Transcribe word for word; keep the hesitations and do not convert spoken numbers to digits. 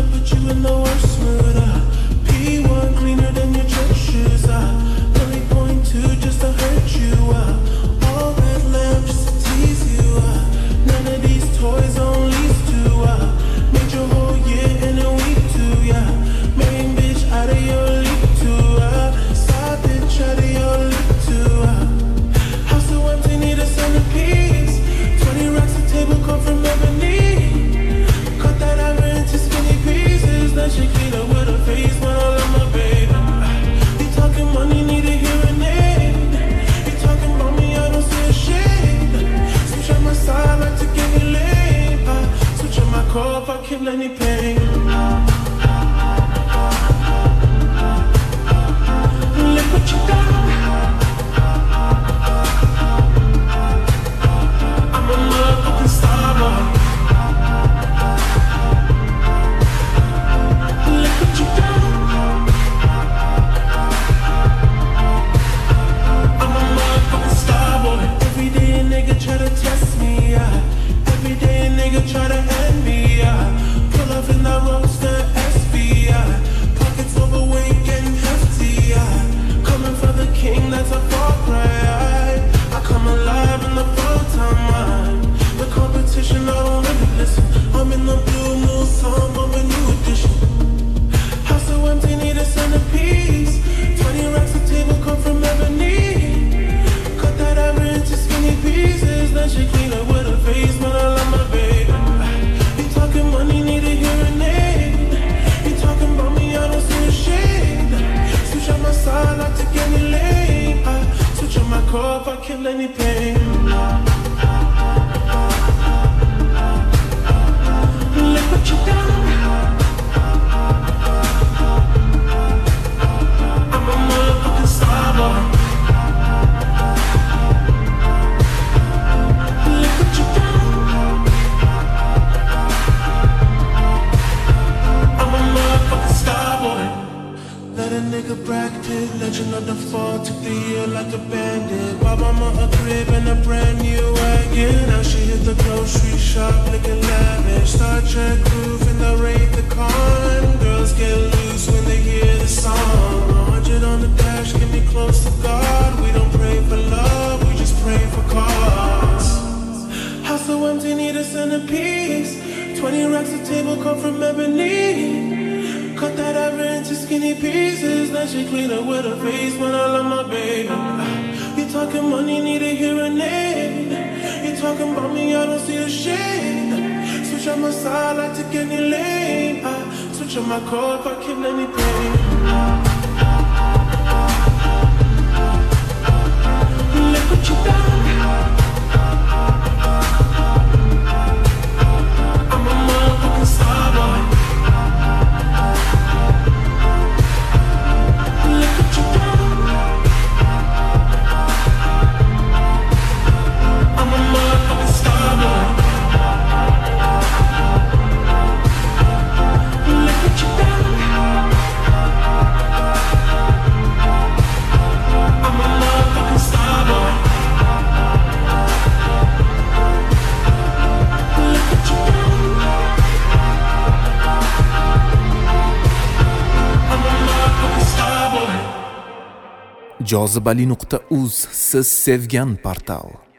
put you in the worst mood. uh, P one cleaner than your church shoes. uh, Only point two just to hurt you. uh, All red lamp just to tease you. uh, None of these toys on lease to. uh, Made your whole year in a week too. Yeah, main bitch out of your league too. uh, Side bitch out of your league too. uh, House so empty, need a centerpiece. Twenty racks of table come from ebony. Cut that ever into skinny pieces. Then she clean up with her face when I love my baby. You talking money, need a hearing aid. You talking about me, I don't see a shade. Switch on my side, like to get me laid. I switch on my core if I kill any pain. Look what you done. I'm a motherfucking star boy. Look what you done. I'm a motherfucking star boy. Every day a nigga try to test me, yeah. Every day a nigga try to end me, yeah. Pull up in that roadster S V, yeah. Pockets overweight, getting hefty, yeah. Coming for the king, that's a far cry. I come alive in the full-time mind. The competition, I don't really listen. I'm in the blue moon, so I'm a new edition. House so empty, need a centerpiece. Twenty racks of table come from ebony. Cut that ever into skinny pieces. Then she clean up with her face when I love my baby. You talking money, need a hearing aid. You talking about me, I don't see a shade. Switch on my side, like to get me laid. I switch on my core if I kill any pain. Look what you done. I'm a motherfucking star boy. Look what you done. I'm a motherfucking star boy. Let a nigga Brad Pitt, legend of the fall, took the year like a bandit. Bought mama a crib and a brand new wagon. Now she hit the grocery shop looking lavish. Star Trek groove in the rave the con. Girls get loose when they hear the song. A hundred on the dash, get me close to God. We don't pray for love, we just pray for cause. House so empty, need a centerpiece. Twenty racks of table come from ebony. Cut that ever into skinny pieces. Then she clean up with her face when I love my baby. You talking money, need a hearing aid. You talking about me, I don't see a shade. Switch on my side, like to get me laid. I switch on my core if I kill any pain. Look what you done. I'm a motherfucking star boy. Look what you done. I'm a motherfucking star boy. Look what you done. I'm a motherfucking star boy. Look what you done. I'm a motherfucking star boy. jozibali nuqta uz siz sevgan portal.